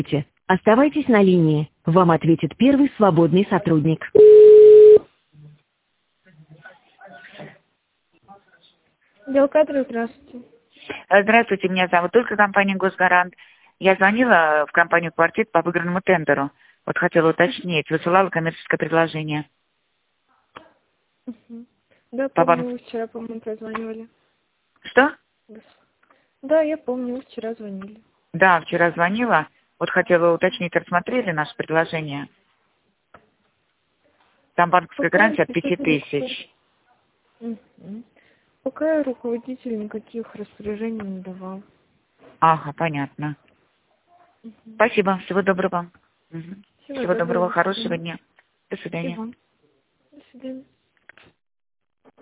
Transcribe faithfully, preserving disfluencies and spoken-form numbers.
Оставайтесь на линии. Вам ответит первый свободный сотрудник. Делкадр, здравствуйте. Здравствуйте, меня зовут Ольга, компания «Госгарант». Я звонила в компанию «Квартит» по выигранному тендеру. Вот хотела уточнить, высылала коммерческое предложение. Угу. Да, По помню, банку. вы вчера, по-моему, прозванивали. Что? Да, я помню, вы вчера звонили. Да, вчера звонила. Вот хотела уточнить, рассмотрели наше предложение. Там банковская Пока гарантия от пяти руководитель- тысяч. Мгм. Пока руководитель никаких распоряжений не давал. Ага, понятно. Угу. Спасибо, всего доброго. Мгм. Всего, Всего доброго, до хорошего свидания. дня. До свидания. И вам. До свидания.